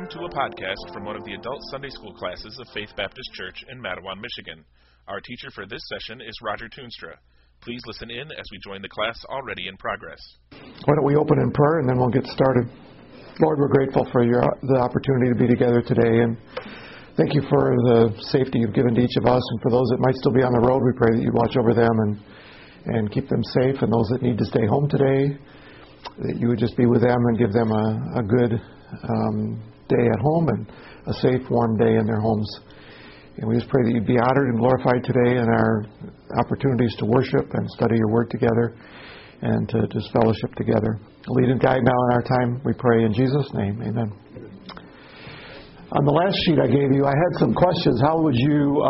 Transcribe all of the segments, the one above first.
to a podcast from one of the adult Sunday school classes of Faith Baptist Church in Mattawan, Michigan. Our teacher for this session is Roger Toonstra. Please listen in as we join the class already in progress. Why don't we open in prayer and then we'll get started. Lord, we're grateful for the opportunity to be together today, and thank you for the safety you've given to each of us, and for those that might still be on the road, we pray that you watch over them and keep them safe, and those that need to stay home today, that you would just be with them and give them a good day at home and a safe, warm day in their homes. And we just pray that you'd be honored and glorified today in our opportunities to worship and study your word together and to just fellowship together. Lead and guide now in our time, we pray in Jesus' name. Amen. On the last sheet I gave you, I had some questions. How would you...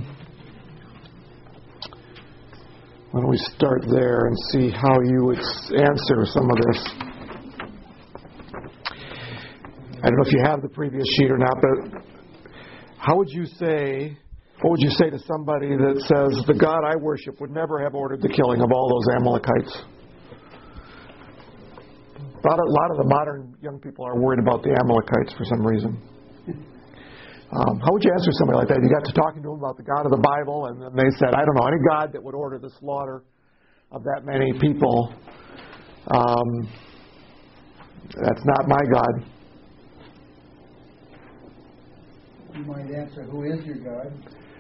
why don't we start there and see how you would answer some of this. I don't know if you have the previous sheet or not, but what would you say to somebody that says, the God I worship would never have ordered the killing of all those Amalekites? A lot of the modern young people are worried about the Amalekites for some reason. How would you answer somebody like that? You got to talking to them about the God of the Bible, and then they said, I don't know, any God that would order the slaughter of that many people, that's not my God. You might answer, who is your God?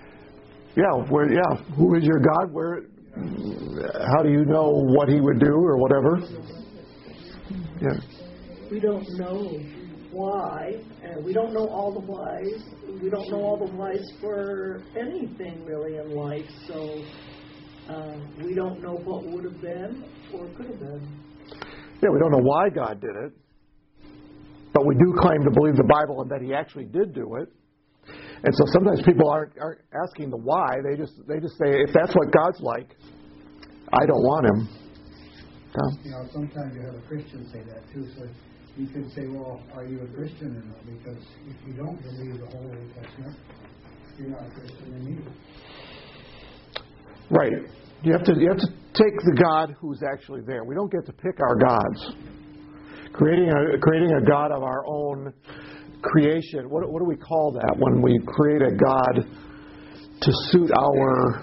Who is your God? How do you know what He would do or whatever? Yeah. We don't know why. We don't know all the whys. We don't know all the whys for anything really in life. So we don't know what would have been or could have been. Yeah, we don't know why God did it, but we do claim to believe the Bible and that He actually did do it. And so sometimes people aren't asking the why. They just say, if that's what God's like, I don't want Him. Sometimes you have a Christian say that too. So you could say, well, are you a Christian or not? Because if you don't believe the whole Old Testament, you're not a Christian either. Right. You have to take the God who's actually there. We don't get to pick our gods. Creating a God of our own creation. What do we call that when we create a God to suit our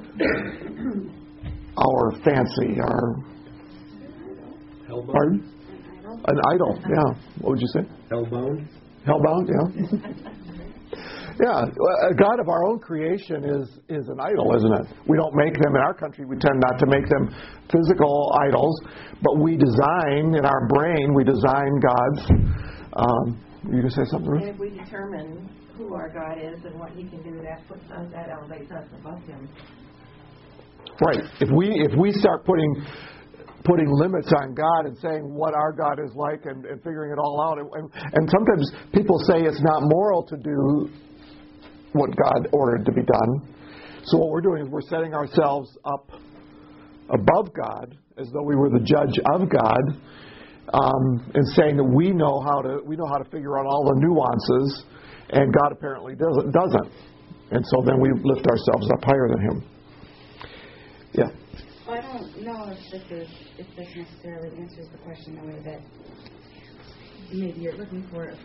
fancy, Hellbound? Pardon? An idol, yeah. What would you say? Hellbound? Hellbound, yeah. Yeah, a God of our own creation is an idol, isn't it? We don't make them in our country. We tend not to make them physical idols, but we design in our brain. We design gods. You going to say something, Ruth? And if we determine who our God is and what He can do, that elevates us above Him. Right. If we start putting limits on God and saying what our God is like and figuring it all out, and sometimes people say it's not moral to do what God ordered to be done. So what we're doing is we're setting ourselves up above God as though we were the judge of God, and saying that we know how to figure out all the nuances, and God apparently doesn't. And so then we lift ourselves up higher than Him. Yeah. Well, I don't know if this necessarily answers the question in the way that maybe you're looking for it.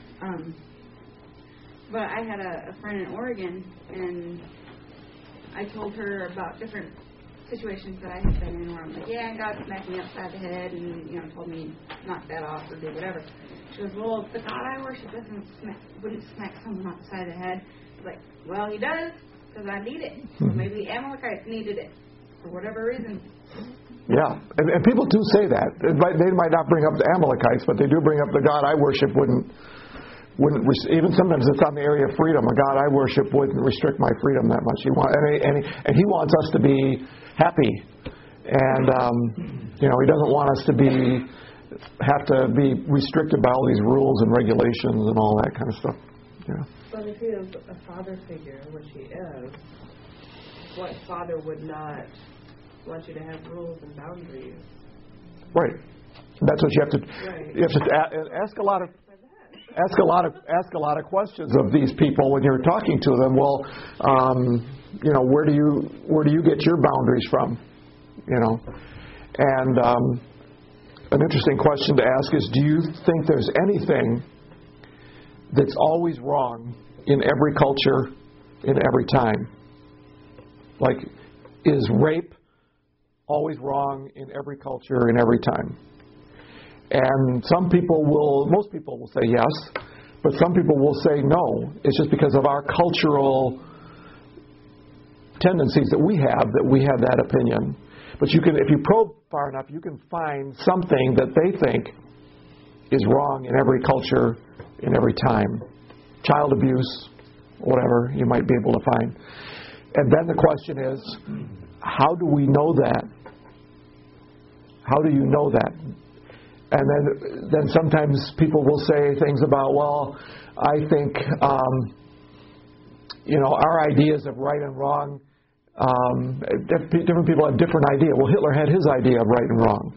But I had a friend in Oregon, and I told her about different situations that I had been in where I'm like, yeah, God smacked me upside the head and, told me knock that off or do whatever. She goes, well, the God I worship wouldn't smack someone upside the head. I was like, well, He does, because I need it. So maybe the Amalekites needed it for whatever reason. Yeah, and people do say that. They might not bring up the Amalekites, but they do bring up the God I worship wouldn't even sometimes it's on the area of freedom. A God I worship wouldn't restrict my freedom that much. And He wants us to be happy, and He doesn't want us to have to be restricted by all these rules and regulations and all that kind of stuff. Yeah. But if He is a father figure, which He is, what father would not want you to have rules and boundaries? Right. That's what you have to. Right. You have to ask a lot of questions of these people when you're talking to them. Well, where do you get your boundaries from? And an interesting question to ask is, do you think there's anything that's always wrong in every culture, in every time? Like, is rape always wrong in every culture, in every time? And most people will say yes, but some people will say no. It's just because of our cultural tendencies that we have that opinion. But if you probe far enough, you can find something that they think is wrong in every culture, in every time. Child abuse, whatever you might be able to find. And then the question is, how do we know that? How do you know that? And then sometimes people will say things about, well, I think, our ideas of right and wrong, different people have different ideas. Well, Hitler had his idea of right and wrong.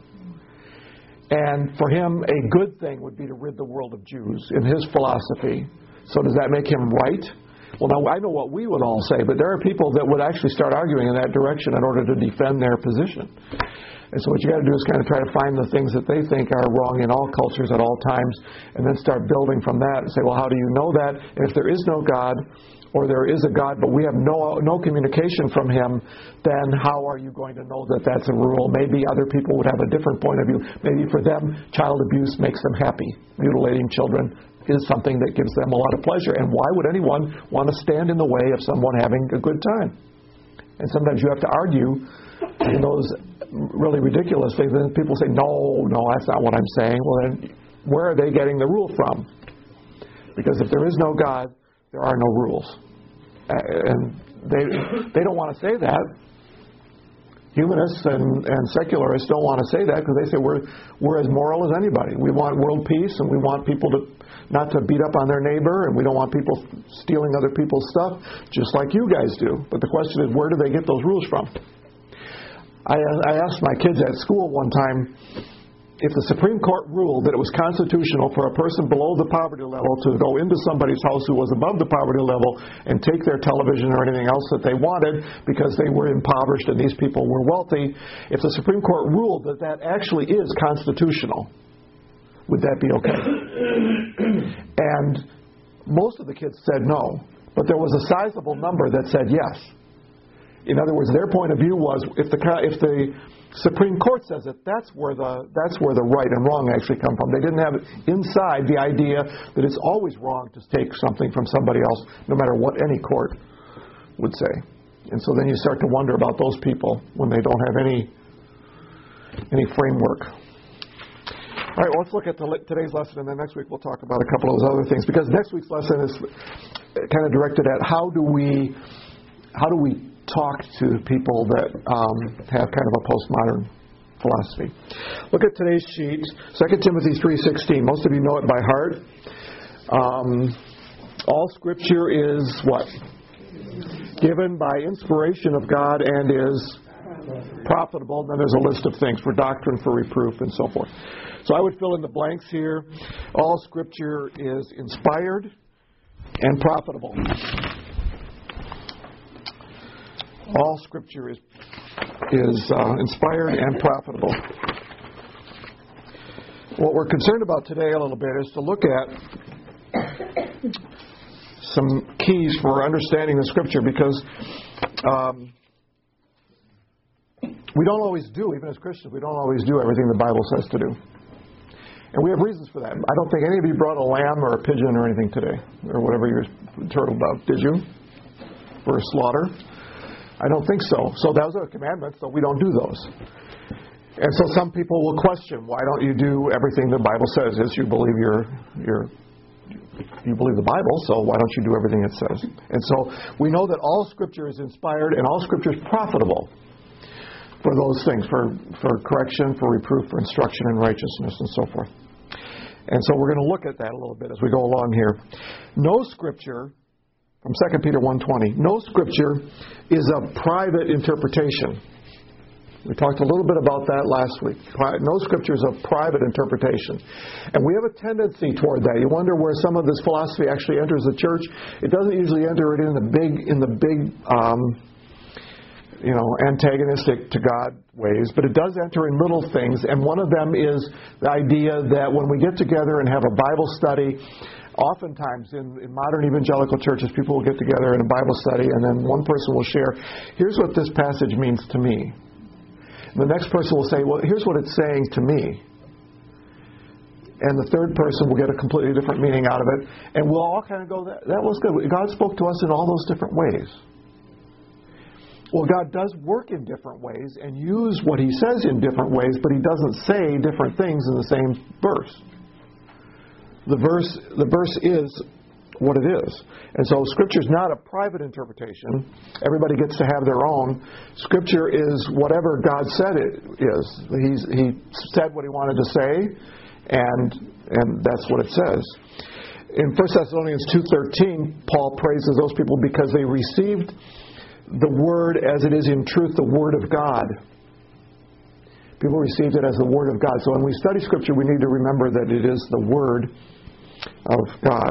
And for him, a good thing would be to rid the world of Jews in his philosophy. So does that make him right? Well, now I know what we would all say, but there are people that would actually start arguing in that direction in order to defend their position. And so what you got to do is kind of try to find the things that they think are wrong in all cultures at all times, and then start building from that and say, well, how do you know that? And if there is no God, or there is a God, but we have no communication from Him, then how are you going to know that that's a rule? Maybe other people would have a different point of view. Maybe for them, child abuse makes them happy. Mutilating children is something that gives them a lot of pleasure. And why would anyone want to stand in the way of someone having a good time? And sometimes you have to argue in those really ridiculous things. And then people say, no, that's not what I'm saying. Well, then where are they getting the rule from? Because if there is no God, there are no rules. And they don't want to say that. Humanists and secularists don't want to say that because they say we're as moral as anybody. We want world peace, and we want people not to beat up on their neighbor, and we don't want people stealing other people's stuff, just like you guys do. But the question is, where do they get those rules from? I asked my kids at school one time, if the Supreme Court ruled that it was constitutional for a person below the poverty level to go into somebody's house who was above the poverty level and take their television or anything else that they wanted because they were impoverished and these people were wealthy, if the Supreme Court ruled that that actually is constitutional, would that be okay? And most of the kids said no, but there was a sizable number that said yes. In other words, their point of view was if the Supreme Court says it, that's where the right and wrong actually come from. They didn't have inside the idea that it's always wrong to take something from somebody else, no matter what any court would say. And so then you start to wonder about those people when they don't have any framework. All right, well, let's look at today's lesson, and then next week we'll talk about a couple of those other things. Because next week's lesson is kind of directed at how do we talk to people that have kind of a postmodern philosophy. Look at today's sheet, 2 Timothy 3:16. Most of you know it by heart. All Scripture is what? Given by inspiration of God and is profitable. And then there's a list of things for doctrine, for reproof, and so forth. So I would fill in the blanks here. All Scripture is inspired and profitable. All Scripture is inspired and profitable. What we're concerned about today a little bit is to look at some keys for understanding the Scripture, because we don't always do, even as Christians, we don't always do everything the Bible says to do. And we have reasons for that. I don't think any of you brought a lamb or a pigeon or anything today, or whatever you're turtled about. Did you? For slaughter? I don't think so. So those are commandments, so we don't do those. And so some people will question, why don't you do everything the Bible says? Is you believe you believe the Bible, so why don't you do everything it says? And so we know that all Scripture is inspired and all Scripture is profitable for those things, for correction, for reproof, for instruction in righteousness, and so forth. And so we're going to look at that a little bit as we go along here. No Scripture, from 2 Peter 1:20, no Scripture is a private interpretation. We talked a little bit about that last week. No Scripture is a private interpretation. And we have a tendency toward that. You wonder where some of this philosophy actually enters the church. It doesn't usually enter it in the big antagonistic to God ways, but it does enter in little things, and one of them is the idea that when we get together and have a Bible study, oftentimes in modern evangelical churches, people will get together in a Bible study, and then one person will share, here's what this passage means to me. And the next person will say, well, here's what it's saying to me. And the third person will get a completely different meaning out of it, and we'll all kind of go, that was good. God spoke to us in all those different ways. Well, God does work in different ways and use what He says in different ways, but He doesn't say different things in the same verse. The verse is what it is. And so Scripture is not a private interpretation. Everybody gets to have their own. Scripture is whatever God said it is. He said what He wanted to say, and that's what it says. In 1 Thessalonians 2:13, Paul praises those people because they received the Word as it is in truth, the Word of God. People received it as the Word of God. So when we study Scripture, we need to remember that it is the Word of God.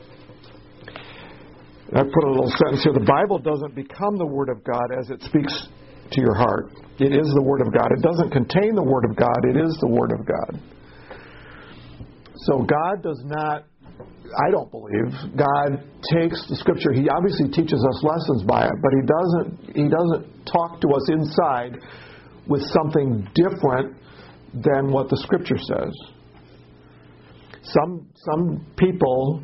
I put a little sentence here. The Bible doesn't become the Word of God as it speaks to your heart. It is the Word of God. It doesn't contain the Word of God. It is the Word of God. So God does not, I don't believe, God takes the Scripture. He obviously teaches us lessons by it, but He doesn't talk to us inside with something different than what the Scripture says. Some people,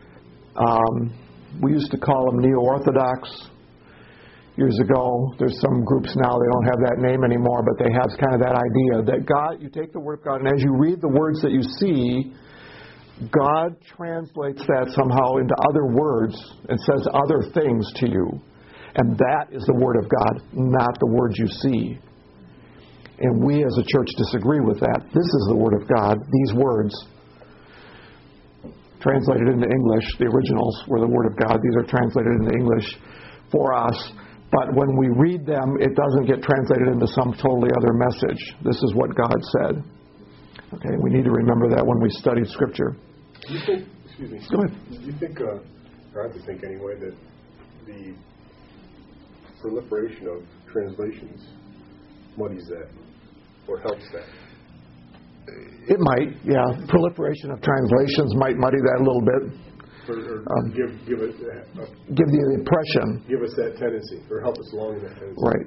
we used to call them neo-Orthodox years ago. There's some groups now, they don't have that name anymore, but they have kind of that idea that God, you take the Word of God, and as you read the words that you see, God translates that somehow into other words and says other things to you. And that is the Word of God, not the words you see. And we as a church disagree with that. This is the Word of God. These words, translated into English, the originals were the Word of God. These are translated into English for us. But when we read them, it doesn't get translated into some totally other message. This is what God said. Okay, we need to remember that when we study Scripture. Do you think, excuse me, go ahead. Do you think, or I have to think anyway, that the proliferation of translations muddies that or helps that? It might, yeah. Proliferation of translations might muddy that a little bit. Or give the impression. Give us that tendency, or help us along in that tendency. Right.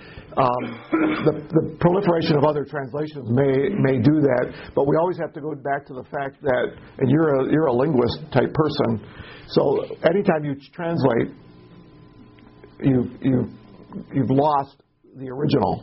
The proliferation of other translations may do that, but we always have to go back to the fact that, and you're a linguist type person, so anytime you translate, you've lost the original.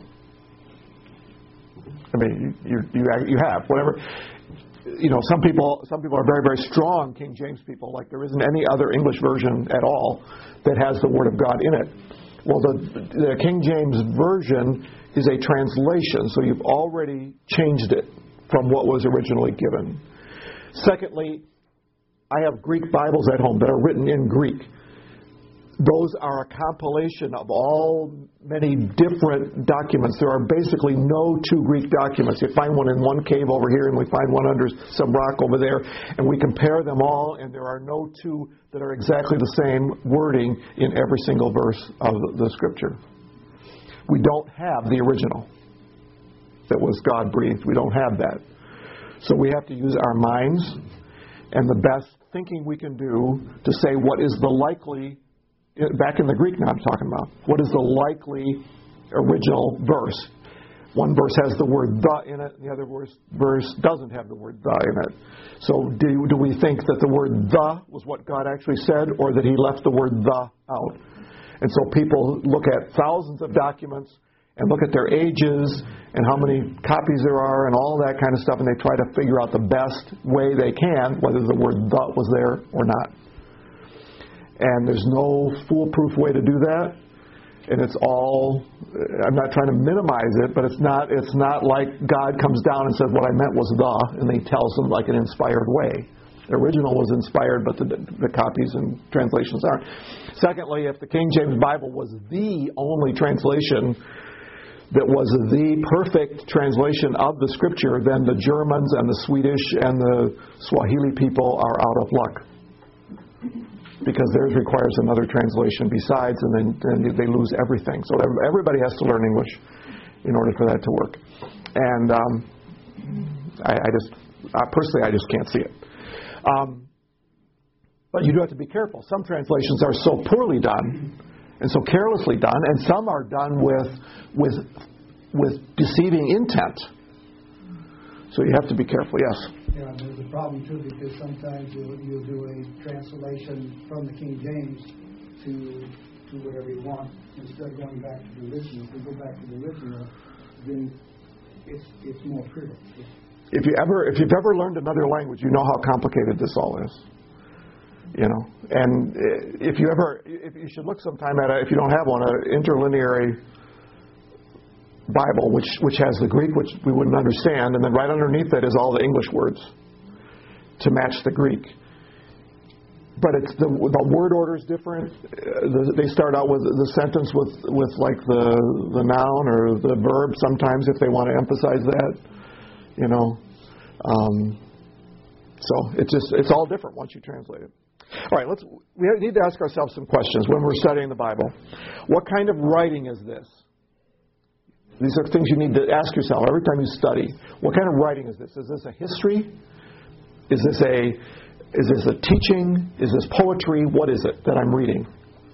I mean, you have whatever. Some people are very, very strong King James people, like there isn't any other English version at all that has the Word of God in it. Well, the King James Version is a translation, so you've already changed it from what was originally given. Secondly, I have Greek Bibles at home that are written in Greek. Those are a compilation of many different documents. There are basically no two Greek documents. You find one in one cave over here, and we find one under some rock over there, and we compare them all, and there are no two that are exactly the same wording in every single verse of the Scripture. We don't have the original that was God-breathed. We don't have that. So we have to use our minds and the best thinking we can do to say what is the likely, back in the Greek now I'm talking about, what is the likely original verse? One verse has the word the in it, and the other verse doesn't have the word the in it. So do we think that the word the was what God actually said, or that He left the word the out? And so people look at thousands of documents and look at their ages and how many copies there are and all that kind of stuff, and they try to figure out the best way they can, whether the word the was there or not. And there's no foolproof way to do that. And it's all, I'm not trying to minimize it, but it's not like God comes down and says, what I meant was the, and He tells them like an inspired way. The original was inspired, but the copies and translations aren't. Secondly, if the King James Bible was the only translation that was the perfect translation of the Scripture, then the Germans and the Swedish and the Swahili people are out of luck. because theirs requires another translation besides, and then they lose everything. So everybody has to learn English in order for that to work. And personally, I just can't see it. But you do have to be careful. Some translations are so poorly done and so carelessly done, and some are done with deceiving intent. So you have to be careful, yes. Yeah, there's a problem too, because sometimes you'll do a translation from the King James to whatever you want instead of going back to the original. If you go back to the original, then it's more critical. If you've ever learned another language, you know how complicated this all is. You know, and if you should look sometime at if you don't have one, an interlineary Bible, which has the Greek, which we wouldn't understand, and then right underneath that is all the English words to match the Greek. But it's the word order is different. They start out with the sentence with like the noun or the verb sometimes if they want to emphasize that. You know, so it's all different once you translate it. All right, we need to ask ourselves some questions when we're studying the Bible. What kind of writing is this? These are things you need to ask yourself every time you study. What kind of writing is this? Is this a history? Is this a teaching? Is this poetry? What is it that I'm reading?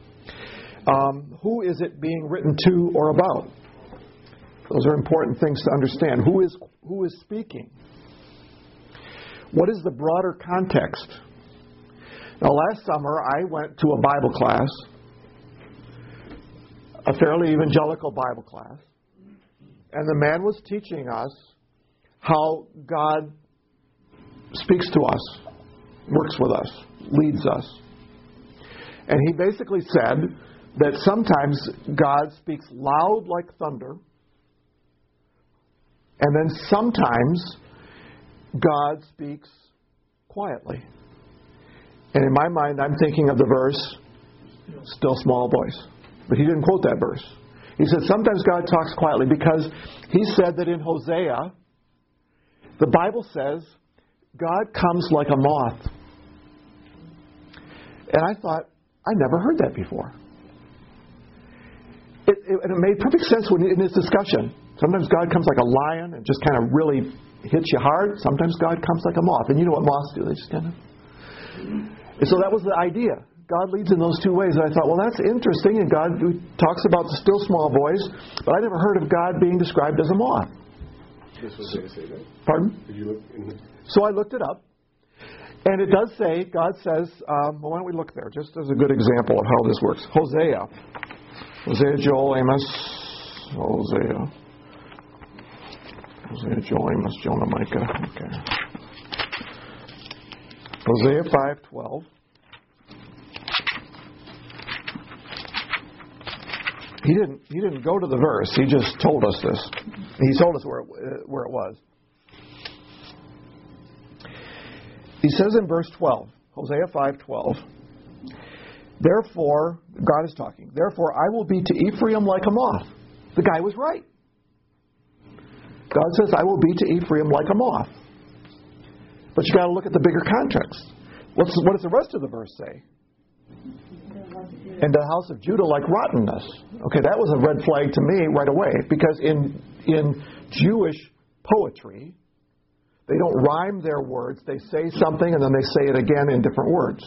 Who is it being written to or about? Those are important things to understand. Who is speaking? What is the broader context? Now, last summer, I went to a Bible class, a fairly evangelical Bible class, and the man was teaching us how God speaks to us, works with us, leads us. And he basically said that sometimes God speaks loud like thunder, and then sometimes God speaks quietly. And in my mind, I'm thinking of the verse, still small voice. But he didn't quote that verse. He said sometimes God talks quietly because he said that in Hosea, the Bible says, God comes like a moth. And I thought, I never heard that before. And it made perfect sense in this discussion. Sometimes God comes like a lion and just kind of really hits you hard. Sometimes God comes like a moth. And you know what moths do. They just kind of... And so that was the idea. God leads in those two ways. And I thought, well, that's interesting. And God talks about the still small voice. But I never heard of God being described as a moth. This was going to say that. Pardon? Did you look in the... So I looked it up. And it does say, God says, well, why don't we look there, just as a good example of how this works. Hosea, Joel, Amos, Hosea, Joel, Amos, Jonah, Micah. Okay. Hosea 5:12. He didn't go to the verse. He just told us this. He told us where it was. He says in verse 12, Hosea 5:12, therefore, God is talking, therefore I will be to Ephraim like a moth. The guy was right. God says, I will be to Ephraim like a moth. But you got to look at the bigger context. What does the rest of the verse say? And the house of Judah like rottenness. Okay, that was a red flag to me right away, because in Jewish poetry, they don't rhyme their words. They say something and then they say it again in different words.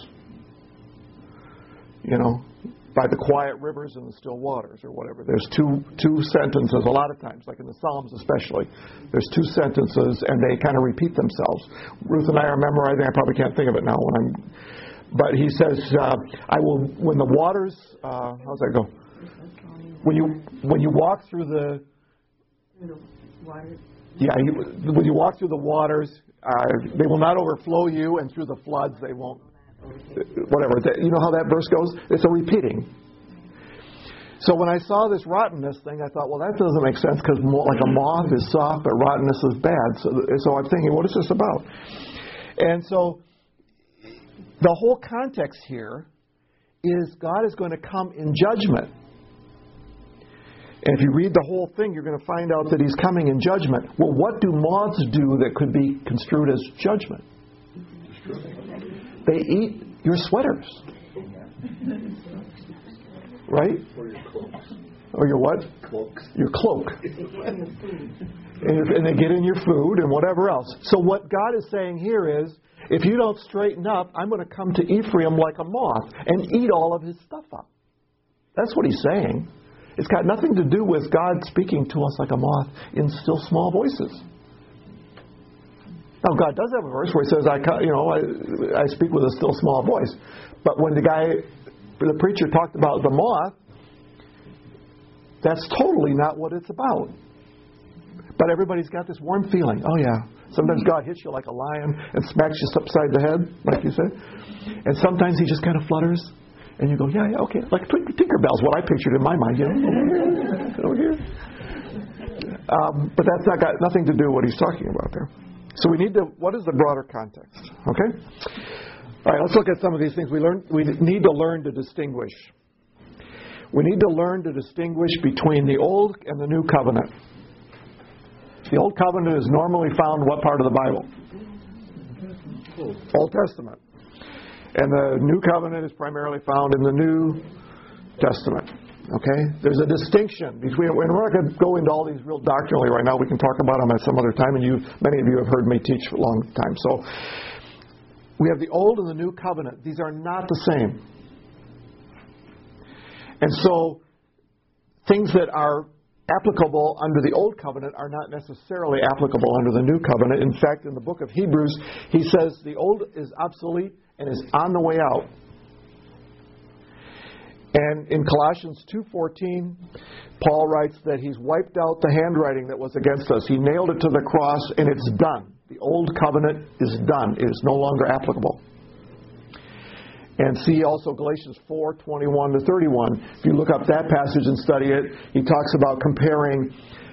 You know, by the quiet rivers and the still waters or whatever. There's two sentences a lot of times, like in the Psalms especially. There's two sentences and they kind of repeat themselves. Ruth and I are memorizing. I probably can't think of it now. But he says, I will, when the waters, how's that go? When you walk through the waters. Yeah, when you walk through the waters, they will not overflow you, and through the floods they won't. Whatever. You know how that verse goes? It's a repeating. So when I saw this rottenness thing, I thought, well, that doesn't make sense, because like a moth is soft, but rottenness is bad. So I'm thinking, what is this about? And so the whole context here is God is going to come in judgment. And if you read the whole thing, you're going to find out that he's coming in judgment. Well, what do moths do that could be construed as judgment? They eat your sweaters. Right? Or your cloaks. Or your what? Cloaks. Your cloak. And they get in your food and whatever else. So what God is saying here is, if you don't straighten up, I'm going to come to Ephraim like a moth and eat all of his stuff up. That's what he's saying. It's got nothing to do with God speaking to us like a moth in still small voices. Now, God does have a verse where he says, I speak with a still small voice. But when the preacher talked about the moth, that's totally not what it's about. But everybody's got this warm feeling. Oh, yeah. Sometimes God hits you like a lion and smacks you upside the head, like you said. And sometimes he just kind of flutters. And you go, yeah, okay. Like Tinkerbell's what I pictured in my mind, Over here. But that's got nothing to do with what he's talking about there. So we need to, what is the broader context? Okay? All right, let's look at some of these things. We need to learn to distinguish. We need to learn to distinguish between the Old and the New Covenant. The Old Covenant is normally found in what part of the Bible? Old Testament. And the New Covenant is primarily found in the New Testament. Okay? There's a distinction between, and we're not going to go into all these real doctrinally right now. We can talk about them at some other time, and many of you have heard me teach for a long time. So we have the Old and the New Covenant. These are not the same. And so things that are applicable under the Old Covenant are not necessarily applicable under the New Covenant. In fact, in the book of Hebrews, he says the Old is obsolete and is on the way out. And in Colossians 2:14, Paul writes that he's wiped out the handwriting that was against us. He nailed it to the cross, and it's done. The Old Covenant is done. It is no longer applicable. And see also Galatians 4:21 to 31. If you look up that passage and study it, he talks about comparing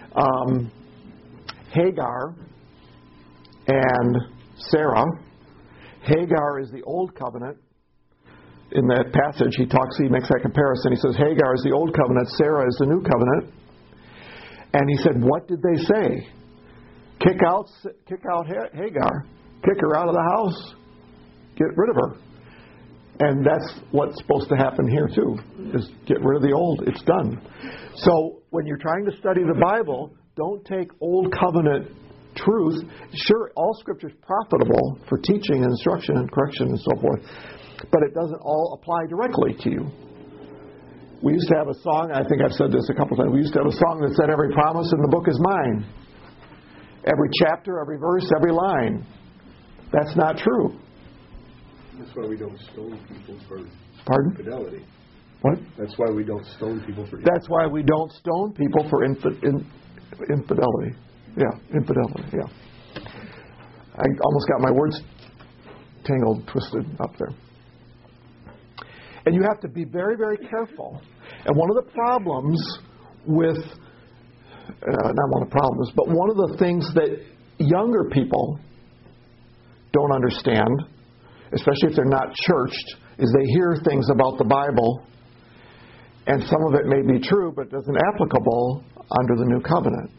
Hagar and Sarah. Hagar is the Old Covenant. In that passage, he makes that comparison. He says Hagar is the Old Covenant, Sarah is the New Covenant. And he said, what did they say? Kick out Hagar. Kick her out of the house. Get rid of her. And that's what's supposed to happen here too, is get rid of the old. It's done. So when you're trying to study the Bible, don't take Old Covenant truth. Sure, all Scripture is profitable for teaching and instruction and correction and so forth, but it doesn't all apply directly to you. We used to have a song, I think I've said this a couple times, we used to have a song that said, every promise in the book is mine. Every chapter, every verse, every line. That's not true. That's why we don't stone people for infidelity. What? That's why we don't stone people for That's why we don't stone people for infidelity. Yeah, infidelity, yeah. I almost got my words tangled, twisted up there. And you have to be very, very careful. And one of the problems with, not one of the problems, but one of the things that younger people don't understand, especially if they're not churched, is they hear things about the Bible, and some of it may be true, but it isn't applicable under the New Covenant.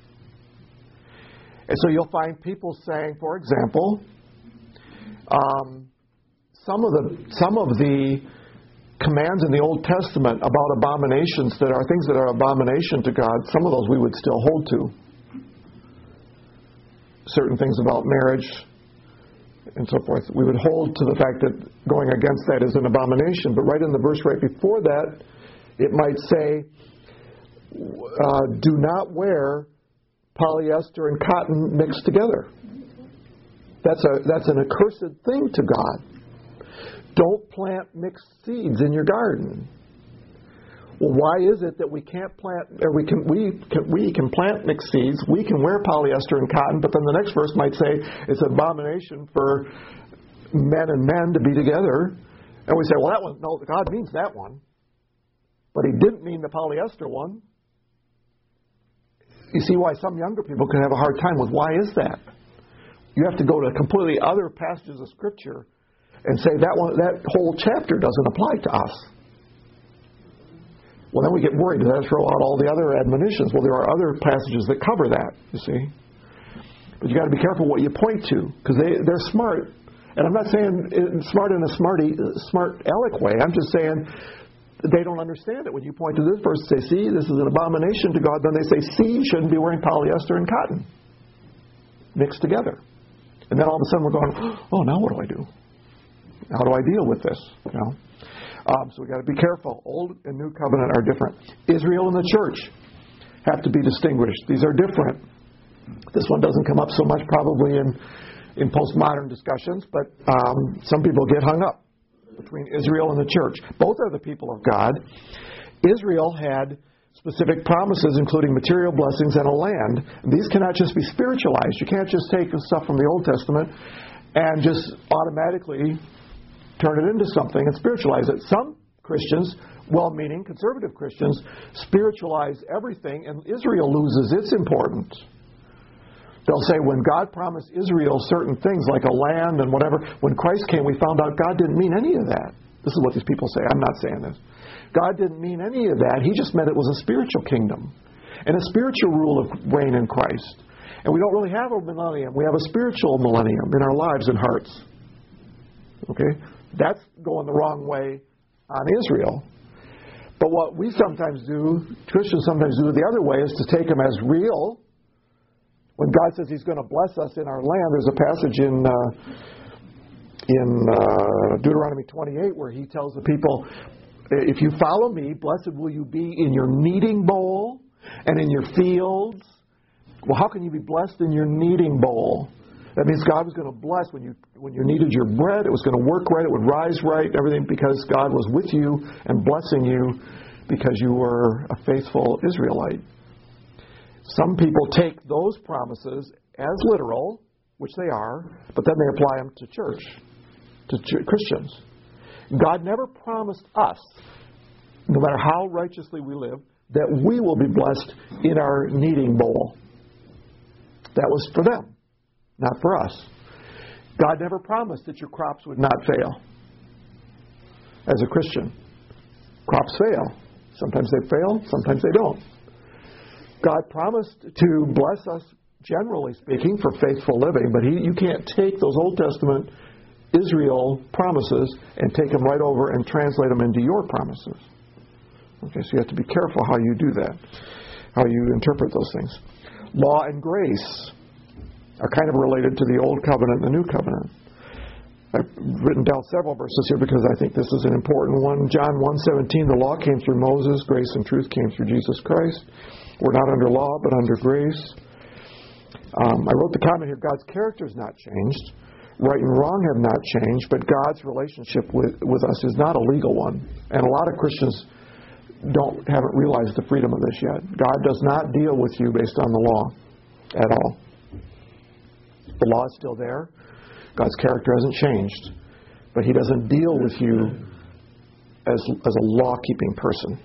And so you'll find people saying, for example, some of the commands in the Old Testament about abominations that are things that are abomination to God, some of those we would still hold to. Certain things about marriage and so forth, we would hold to the fact that going against that is an abomination. But right in the verse right before that, it might say, do not wear polyester and cotton mixed together. That's an accursed thing to God. Don't plant mixed seeds in your garden. Well, why is it that we can't plant, or we can plant mixed seeds, we can wear polyester and cotton, but then the next verse might say it's an abomination for men and men to be together. And we say, well, that one, no, God means that one. But he didn't mean the polyester one. You see why some younger people can have a hard time with why is that? You have to go to completely other passages of Scripture and say that whole chapter doesn't apply to us. Well, then we get worried. Does that throw out all the other admonitions? Well, there are other passages that cover that, you see. But you got to be careful what you point to, because they're smart, And I'm not saying smart in a smart aleck way. I'm just saying they don't understand it. When you point to this verse and say, see, this is an abomination to God, then they say, see, you shouldn't be wearing polyester and cotton mixed together. And then all of a sudden we're going, oh, now what do I do? How do I deal with this? You know? So we've got to be careful. Old and New Covenant are different. Israel and the church have to be distinguished. These are different. This one doesn't come up so much probably in postmodern discussions, but some people get hung up between Israel and the church. Both are the people of God. Israel had specific promises, including material blessings and a land. These cannot just be spiritualized. You can't just take stuff from the Old Testament and just automatically turn it into something and spiritualize it. Some Christians, well-meaning conservative Christians, spiritualize everything, and Israel loses its importance. They'll say when God promised Israel certain things like a land and whatever, when Christ came, we found out God didn't mean any of that. This is what these people say. I'm not saying this. God didn't mean any of that. He just meant it was a spiritual kingdom and a spiritual rule of reign in Christ. And we don't really have a millennium. We have a spiritual millennium in our lives and hearts. Okay? That's going the wrong way on Israel. But what we sometimes do, Christians sometimes do the other way, is to take them as real. When God says He's going to bless us in our land, there's a passage in Deuteronomy 28 where He tells the people, if you follow me, blessed will you be in your kneading bowl and in your fields. Well, how can you be blessed in your kneading bowl? That means God was going to bless when you kneaded your bread. It was going to work right. It would rise right. Everything because God was with you and blessing you because you were a faithful Israelite. Some people take those promises as literal, which they are, but then they apply them to church, to Christians. God never promised us, no matter how righteously we live, that we will be blessed in our kneading bowl. That was for them, not for us. God never promised that your crops would not fail. As a Christian, crops fail. Sometimes they fail, sometimes they don't. God promised to bless us, generally speaking, for faithful living, but you can't take those Old Testament Israel promises and take them right over and translate them into your promises. Okay, so you have to be careful how you do that, how you interpret those things. Law and grace are kind of related to the Old Covenant and the New Covenant. I've written down several verses here because I think this is an important one. John 1:17, the law came through Moses, grace and truth came through Jesus Christ. We're not under law, but under grace. I wrote the comment here, God's character has not changed. Right and wrong have not changed, but God's relationship with us is not a legal one. And a lot of Christians haven't realized the freedom of this yet. God does not deal with you based on the law at all. The law is still there. God's character hasn't changed. But He doesn't deal with you as a law-keeping person.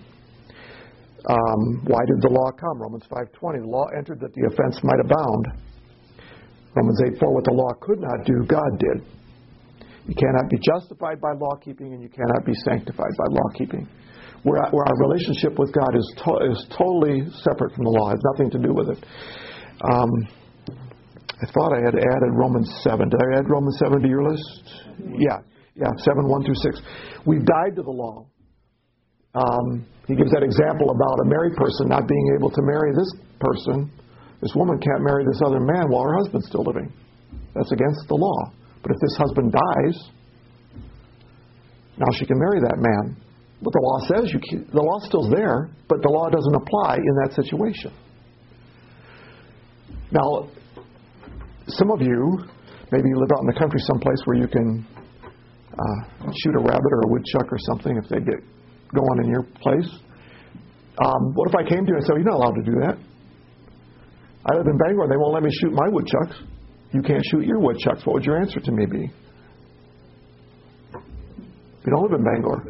Why did the law come? Romans 5:20. The law entered that the offense might abound. Romans 8:4. What the law could not do, God did. You cannot be justified by law-keeping, and you cannot be sanctified by law-keeping. Where our relationship with God is totally separate from the law. It has nothing to do with it. I thought I had added Romans 7. Did I add Romans 7 to your list? Yeah, 7:1-6. We've died to the law. He gives that example about a married person not being able to marry this person. This woman can't marry this other man while her husband's still living. That's against the law. But if this husband dies, now she can marry that man. But the law says the law's still there, but the law doesn't apply in that situation. Now, some of you, maybe you live out in the country someplace where you can shoot a rabbit or a woodchuck or something if they get going in your place. What if I came to you and said, you're not allowed to do that? I live in Bangor, they won't let me shoot my woodchucks. You can't shoot your woodchucks. What would your answer to me be? You don't live in Bangor.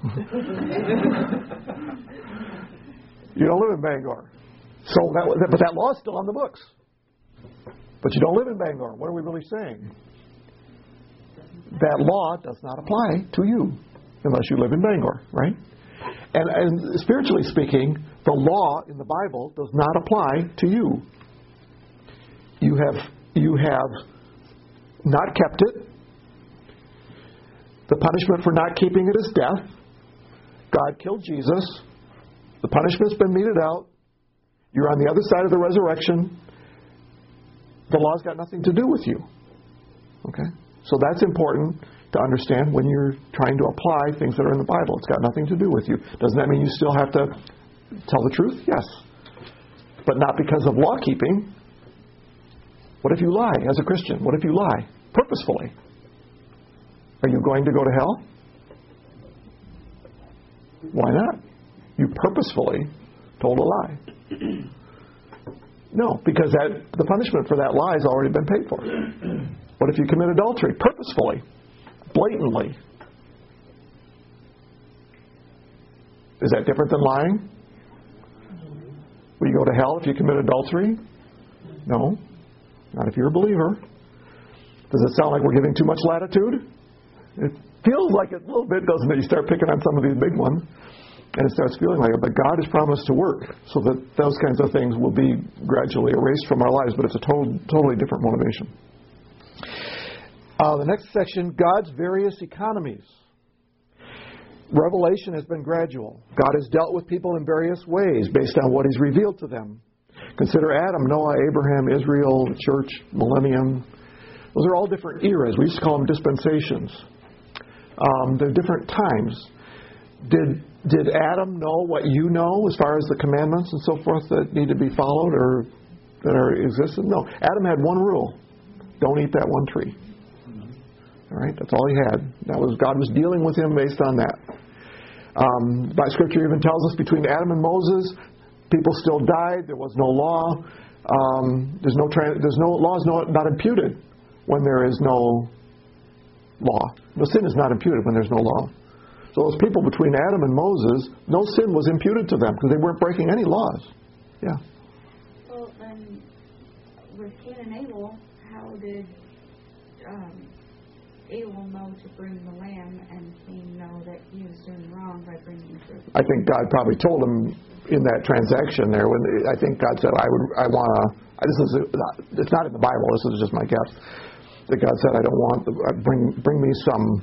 You don't live in Bangor. But that law is still on the books. But you don't live in Bangor. What are we really saying? That law does not apply to you unless you live in Bangor, right? And spiritually speaking, the law in the Bible does not apply to you. You have not kept it, The punishment for not keeping it is death. God killed Jesus. The punishment's been meted out. You're on the other side of the resurrection. The law's got nothing to do with you. Okay? So that's important to understand when you're trying to apply things that are in the Bible. It's got nothing to do with you. Doesn't that mean you still have to tell the truth? Yes. But not because of law keeping. What if you lie as a Christian? What if you lie purposefully? Are you going to go to hell? Why not? You purposefully told a lie. No, because the punishment for that lie has already been paid for. What if you commit adultery purposefully, blatantly? Is that different than lying? Will you go to hell if you commit adultery? No, not if you're a believer. Does it sound like we're giving too much latitude? It feels like it a little bit, doesn't it? You start picking on some of these big ones, and it starts feeling like it. But God has promised to work so that those kinds of things will be gradually erased from our lives, but it's a totally different motivation. The next section, God's various economies. Revelation has been gradual. God has dealt with people in various ways based on what He's revealed to them. Consider Adam, Noah, Abraham, Israel, the church, millennium. Those are all different eras. We used to call them dispensations. They're different times. Did Adam know what you know as far as the commandments and so forth that need to be followed or that are existent? No. Adam had one rule. Don't eat that one tree. All right? That's all he had. God was dealing with him based on that. By Scripture even tells us between Adam and Moses, people still died. There was no law. There's no law is not imputed when there is no law. No sin is not imputed when there's no law. So those people between Adam and Moses, no sin was imputed to them because they weren't breaking any laws. Yeah. Well, then, with Cain and Abel, how did Abel know to bring the lamb and Cain know that he was doing wrong by bringing the fruit? I think God probably told him in that transaction there. I think God said, it's not in the Bible, this is just my guess, that God said, I don't want, bring me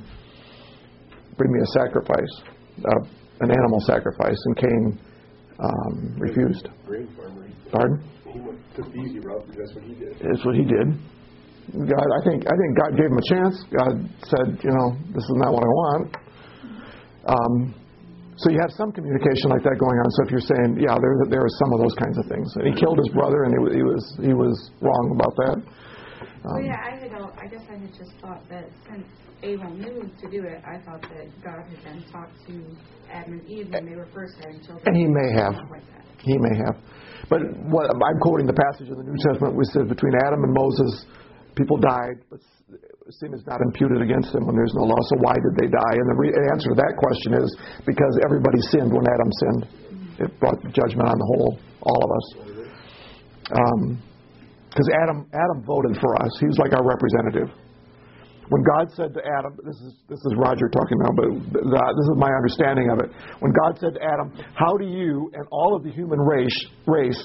a sacrifice, an animal sacrifice, and Cain refused. Grain farmer. Pardon? He took the easy route because that's what he did. That's what he did. God, I think God gave him a chance. God said, this is not what I want. So you have some communication like that going on. So if you're saying, there are some of those kinds of things. And he killed his brother, and he was wrong about that. I guess I had just thought that since Abel knew to do it, I thought that God had then talked to Adam and Eve when they were first having children. And he may have. Like that. He may have. But I'm quoting the passage in the New Testament which says between Adam and Moses, people died, but sin is not imputed against them when there's no law. So why did they die? And the answer to that question is because everybody sinned when Adam sinned. It brought judgment on the whole, all of us. Because Adam voted for us. He was like our representative. When God said to Adam, this is Roger talking now, but this is my understanding of it. When God said to Adam, how do you and all of the human race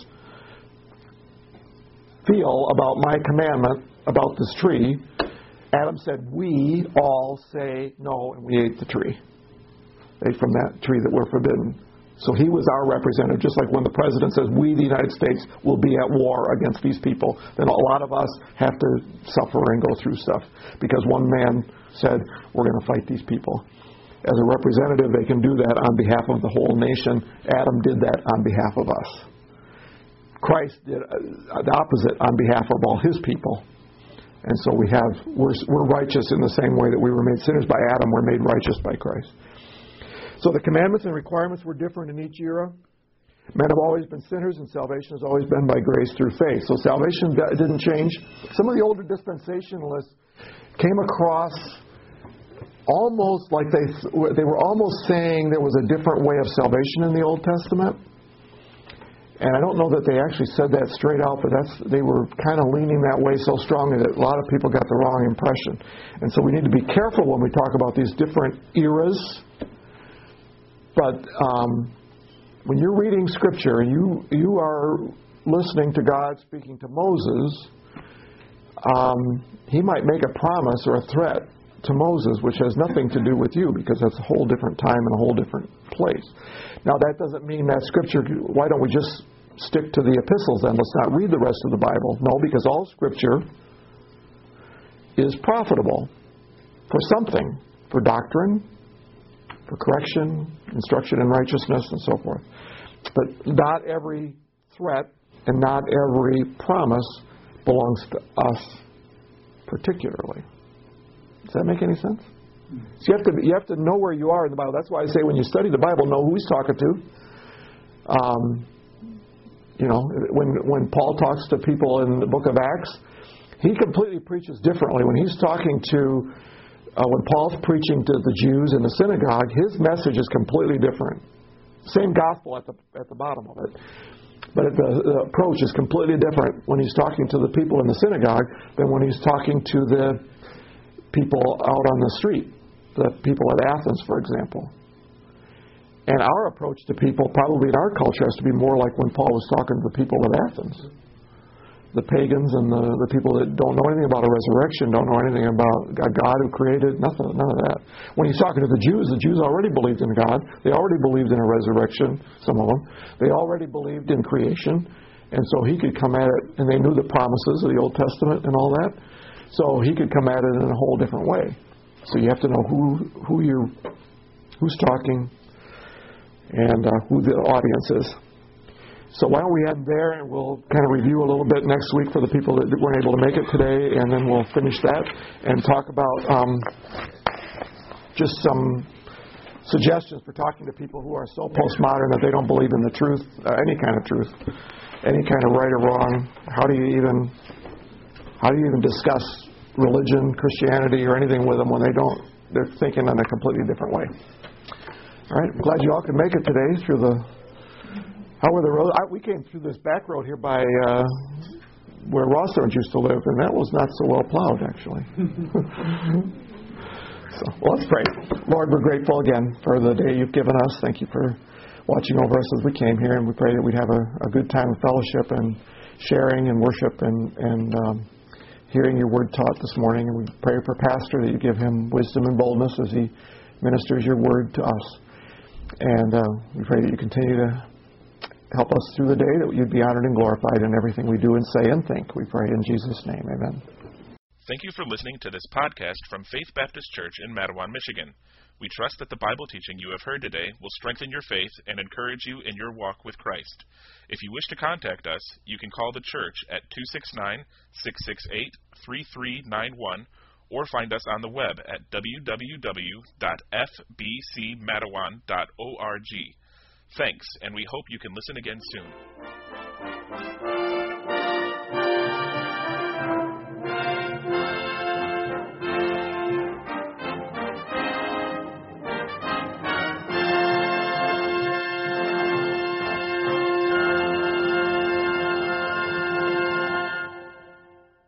feel about my commandment about this tree? Adam said, we all say no, and we ate the tree. Ate from that tree that we're forbidden. So he was our representative, just like when the president says, we, the United States, will be at war against these people, then a lot of us have to suffer and go through stuff. Because one man said, we're going to fight these people. As a representative, they can do that on behalf of the whole nation. Adam did that on behalf of us. Christ did the opposite on behalf of all his people. And so we're righteous in the same way that we were made sinners by Adam, we're made righteous by Christ. So the commandments and requirements were different in each era. Men have always been sinners, and salvation has always been by grace through faith. So salvation didn't change. Some of the older dispensationalists came across almost like they were almost saying there was a different way of salvation in the Old Testament. And I don't know that they actually said that straight out, but they were kind of leaning that way so strongly that a lot of people got the wrong impression. And so we need to be careful when we talk about these different eras. But when you're reading Scripture and you are listening to God speaking to Moses, he might make a promise or a threat to Moses, which has nothing to do with you, because that's a whole different time and a whole different place. Now, that doesn't mean that Scripture, why don't we just stick to the epistles then? Let's not read the rest of the Bible. No, because all Scripture is profitable for something, for doctrine, for correction, instruction in righteousness, and so forth. But not every threat and not every promise belongs to us particularly. Does that make any sense? So you have to know where you are in the Bible. That's why I say when you study the Bible, know who he's talking to. When Paul talks to people in the book of Acts, he completely preaches differently. When he's talking to, when Paul's preaching to the Jews in the synagogue, his message is completely different. Same gospel at the bottom of it. But the approach is completely different when he's talking to the people in the synagogue than when he's talking to the people out on the street, the people at Athens, for example. And our approach to people, probably in our culture, has to be more like when Paul was talking to the people of Athens. The pagans and the people that don't know anything about a resurrection, don't know anything about a God who created, none of that. When he's talking to the Jews already believed in God. They already believed in a resurrection, some of them. They already believed in creation. And so he could come at it, and they knew the promises of the Old Testament and all that. So he could come at it in a whole different way. So you have to know who's talking and who the audience is. So why don't we end there, and we'll kind of review a little bit next week for the people that weren't able to make it today, and then we'll finish that and talk about just some suggestions for talking to people who are so postmodern that they don't believe in the truth, any kind of truth, any kind of right or wrong. How do you even discuss religion, Christianity, or anything with them when they're thinking in a completely different way? All right, I'm glad you all could make it today through how were the roads? We came through this back road here by where Ross Orange used to live, and that was not so well plowed, actually. Let's pray. Lord, we're grateful again for the day you've given us. Thank you for watching over us as we came here, and we pray that we'd have a good time of fellowship and sharing and worship and hearing your word taught this morning. And we pray for Pastor that you give him wisdom and boldness as he ministers your word to us. And we pray that you continue to help us through the day, that you'd be honored and glorified in everything we do and say and think. We pray in Jesus' name. Amen. Thank you for listening to this podcast from Faith Baptist Church in Matawan, Michigan. We trust that the Bible teaching you have heard today will strengthen your faith and encourage you in your walk with Christ. If you wish to contact us, you can call the church at 269-668-3391 or find us on the web at www.fbcmatawan.org. Thanks, and we hope you can listen again soon.